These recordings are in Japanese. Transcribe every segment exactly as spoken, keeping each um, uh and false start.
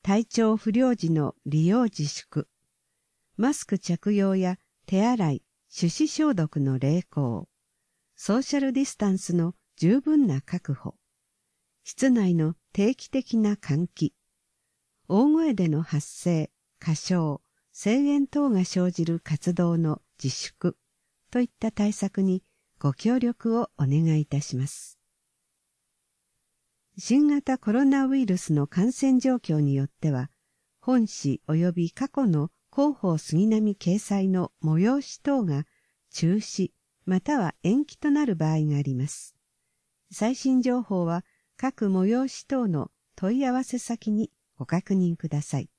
体調不良時の利用自粛、マスク着用や手洗い、手指消毒の励行、ソーシャルディスタンスの十分な確保、室内の定期的な換気、大声での発声、歌唱、声援等が生じる活動の自粛といった対策にご協力をお願いいたします。新型コロナウイルスの感染状況によっては、本誌及び過去の広報杉並掲載の催し等が中止または延期となる場合があります。最新情報は各催し等の問い合わせ先にご確認ください。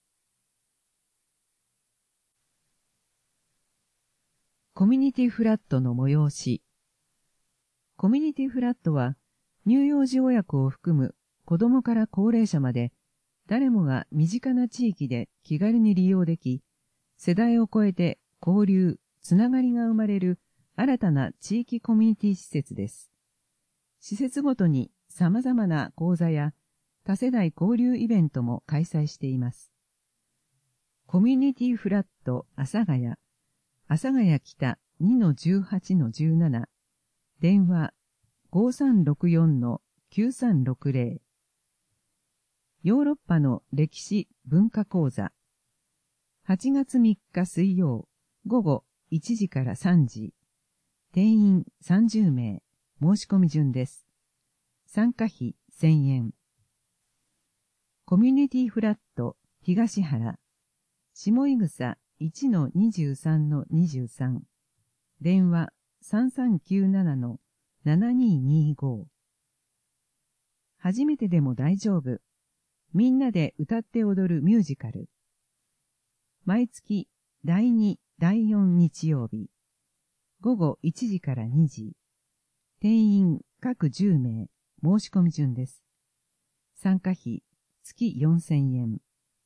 コミュニティフラットの催し。コミュニティフラットは、乳幼児親子を含む子どもから高齢者まで、誰もが身近な地域で気軽に利用でき、世代を超えて交流、つながりが生まれる新たな地域コミュニティ施設です。施設ごとに様々な講座や多世代交流イベントも開催しています。コミュニティフラット阿佐ヶ谷、阿佐ヶ谷北 にのじゅうはちのじゅうなな、電話 ごさんろくよんのきゅうさんろくゼロ。ヨーロッパの歴史文化講座。はちがつみっか水曜午後いちじからさんじ。定員さんじゅうめい。申し込み順です。参加費せんえん。コミュニティフラット東原。下井草 いちのにじゅうさんのにじゅうさん。電話 さんさんきゅうななのななににご。初めてでも大丈夫。みんなで歌って踊るミュージカル。毎月だいに、だいよん日曜日。午後いちじからにじ。定員各じゅうめい。申し込み順です。参加費月よんせんえん。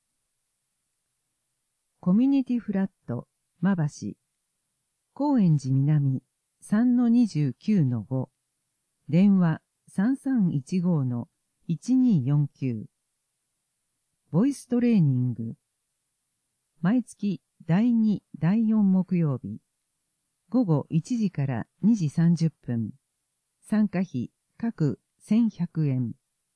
コミュニティフラット馬橋。高円寺南 さんのにじゅうきゅうのご。電話 さんさんいちごのいちによんきゅう。ボイストレーニング。毎月だいに、だいよん木曜日。午後いちじからにじさんじゅっぷん。参加費各せんひゃくえん。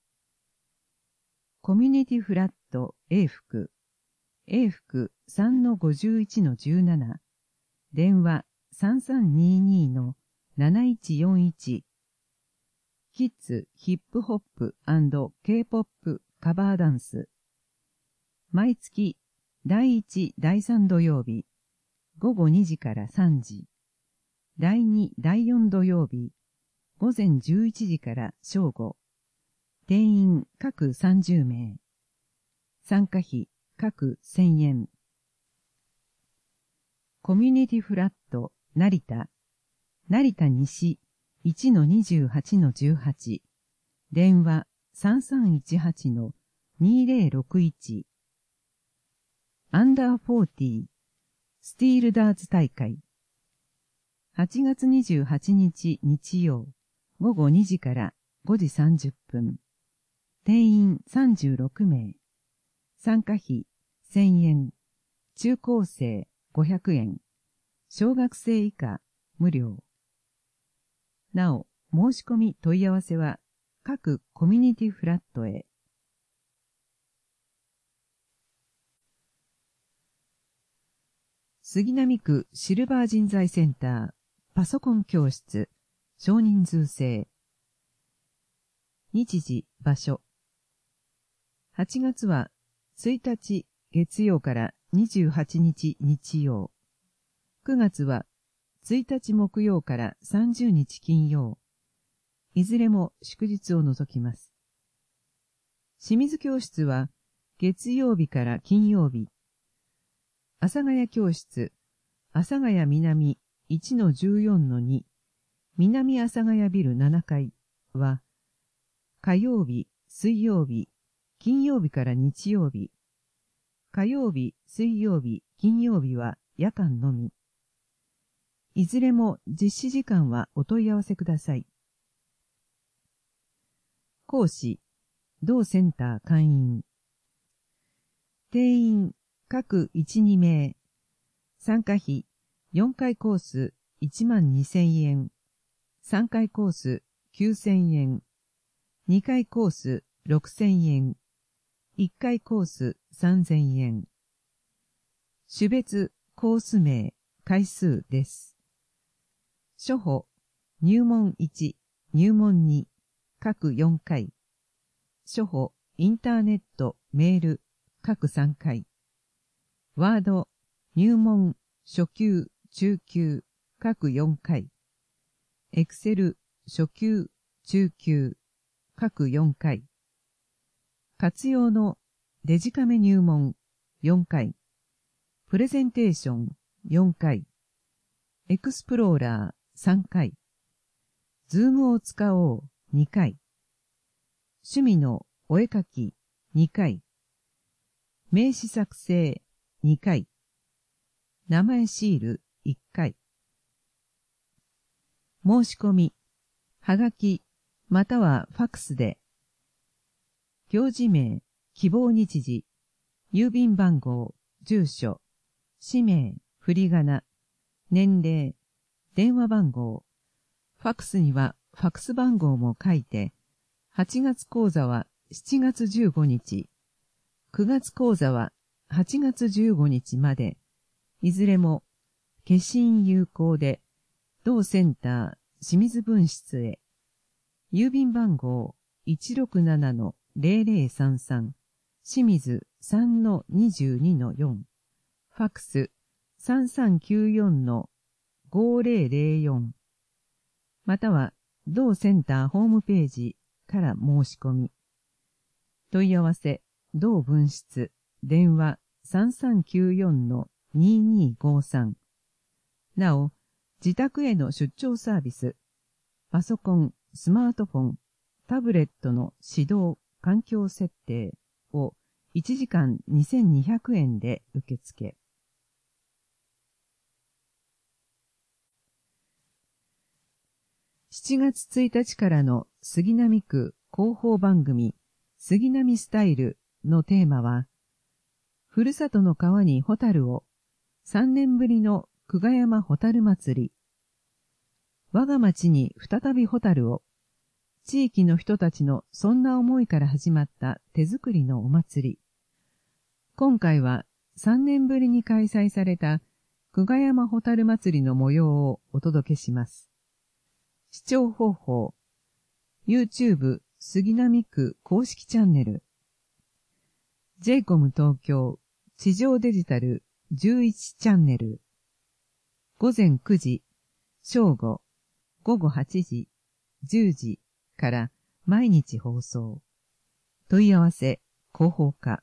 コミュニティフラット A 福。A 福 さんのごじゅういちのじゅうなな。電話 さんさんににのなないちよんいち。キッズヒップホップ&ケーポップ カバーダンス。毎月だいいち、だいさん土曜日。午後にじからさんじ。だいに、だいよん土曜日。午前じゅういちじから正午。定員各さんじゅうめい。参加費各せんえん。コミュニティフラット成田。成田西 いちのにじゅうはちのじゅうはち。電話 さんさんいちはちのにぜろろくいち。アンダーフォーティースティールダーツ大会。はちがつにじゅうはちにち日曜午後にじからごじさんじゅっぷん。定員さんじゅうろくめい。参加費せんえん。中高生ごひゃくえん。小学生以下無料。なお、申し込み問い合わせは各コミュニティフラットへ。杉並区シルバー人材センターパソコン教室少人数制。日時場所。はちがつはついたち月曜からにじゅうはちにち日曜。くがつはついたち木曜からさんじゅうにち金曜。いずれも祝日を除きます。清水教室は月曜日から金曜日。阿佐ヶ谷教室、阿佐ヶ谷南 いちのじゅうよんのに、南阿佐ヶ谷ビルななかいは、火曜日、水曜日、金曜日から日曜日、火曜日、水曜日、金曜日は夜間のみ。いずれも実施時間はお問い合わせください。講師、同センター会員。 定員各いち、に名。参加費よんかいコースいちまんにせんえん。さんかいコースきゅうせんえん。にかいコースろくせんえん。いっかいコースさんぜんえん。種別、コース名、回数です。初歩、入門いち、入門に、各よんかい。初歩、インターネット、メール、各さんかい。ワード、入門、初級、中級、各よんかい。エクセル、初級、中級、各よんかい。活用のデジカメ入門、よんかい。プレゼンテーション、よんかい。エクスプローラー、さんかい。ズームを使おう、にかい。趣味のお絵かき、にかい。名刺作成、にかい。名前シール、いっかい。申し込み、はがき、またはファックスで。行事名、希望日時、郵便番号、住所、氏名、振り仮名、年齢、電話番号、ファックスにはファックス番号も書いて、はちがつ講座はしちがつじゅうごにち、くがつ講座ははちがつじゅうごにちまで、いずれも消印有効で、同センター清水分室へ、郵便番号 いちろくななのぜろぜろさんさん、清水 さんのにじゅうにのよん、ファックス さんさんきゅうよんのごぜろぜろよん、または同センターホームページから申し込み。問い合わせ、同分室、電話 さんさんきゅうよんのににごさん。なお、自宅への出張サービス、パソコン、スマートフォン、タブレットの指導、環境設定をいちじかんにせんにひゃくえんで受付。しちがつついたちからの杉並区広報番組杉並スタイルのテーマは、ふるさとの川にホタルを、さんねんぶりの久我山ホタル祭り。我が町に再びホタルを、地域の人たちのそんな思いから始まった手作りのお祭り。今回はさんねんぶりに開催された久我山ホタル祭りの模様をお届けします。視聴方法、YouTube 杉並区公式チャンネル、ジェイコム 東京地上デジタルじゅういちチャンネル、ごぜんくじ、正午、ごごはちじ、じゅうじから毎日放送。問い合わせ、広報課。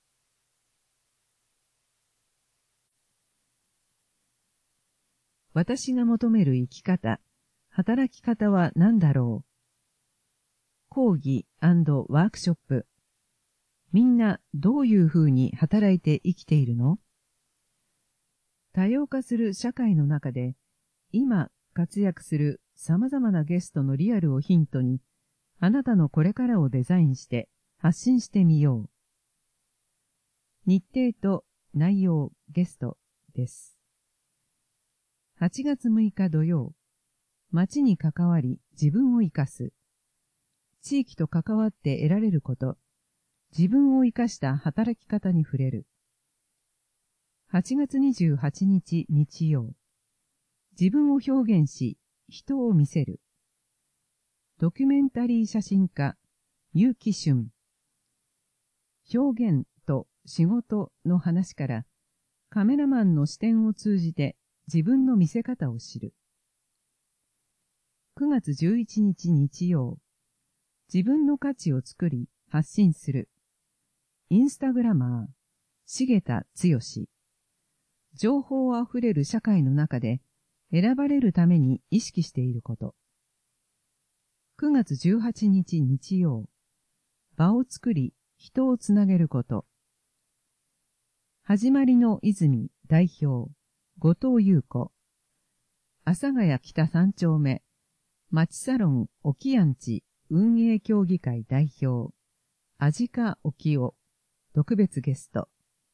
私が求める生き方、働き方は何だろう。講義&ワークショップ。みんなどういうふうに働いて生きているの？多様化する社会の中で、今活躍する様々なゲストのリアルをヒントに、あなたのこれからをデザインして発信してみよう。日程と内容、ゲストです。はちがつむいか土曜、街に関わり自分を生かす。地域と関わって得られること、自分を生かした働き方に触れる。はちがつにじゅうはちにち日曜、自分を表現し、人を見せる。ドキュメンタリー写真家、結城俊。表現と仕事の話から、カメラマンの視点を通じて自分の見せ方を知る。くがつじゅういちにち日曜、自分の価値を作り発信する。インスタグラマー、重田剛。情報あふれる社会の中で選ばれるために意識していること。くがつじゅうはちにち日曜、場を作り人をつなげること。はじまりの泉代表、後藤優子。阿佐ヶ谷北三丁目、町サロンおきやんち運営協議会代表、あじかおきお、特別ゲスト。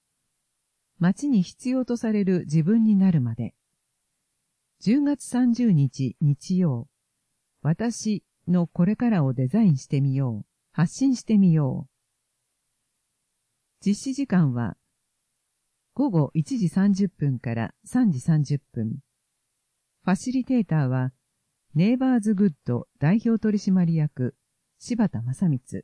町に必要とされる自分になるまで。じゅうがつさんじゅうにち日曜、私のこれからをデザインしてみよう、発信してみよう。実施時間はごごいちじさんじゅっぷんからさんじさんじゅっぷん。ファシリテーターはネイバーズグッド代表取締役柴田正光。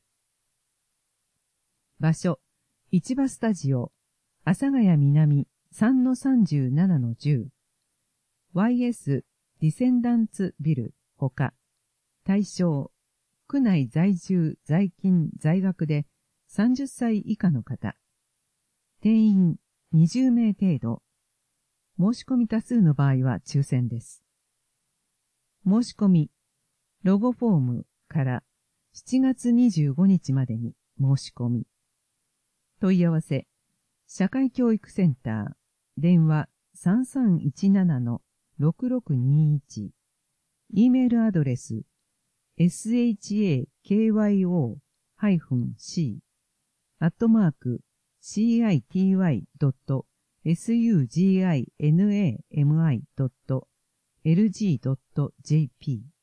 場所、市場スタジオ、阿佐ヶ谷南 さんのさんじゅうななのじゅう。ワイエス ディセンダンツビルほか。対象、区内在住、在勤、在学でさんじゅっさい以下の方。定員にじゅうめい程度。申し込み多数の場合は抽選です。申し込み、ロゴフォームからしちがつにじゅうごにちまでに申し込み。問い合わせ、社会教育センター、電話 さんさんいちななのろくろくにいち、E メールアドレス、エスエイチエーケーワイオーシー アットマーク シーアイティーワイドットエスユージーアイエヌエーエムアイドットエルジードットジェーピー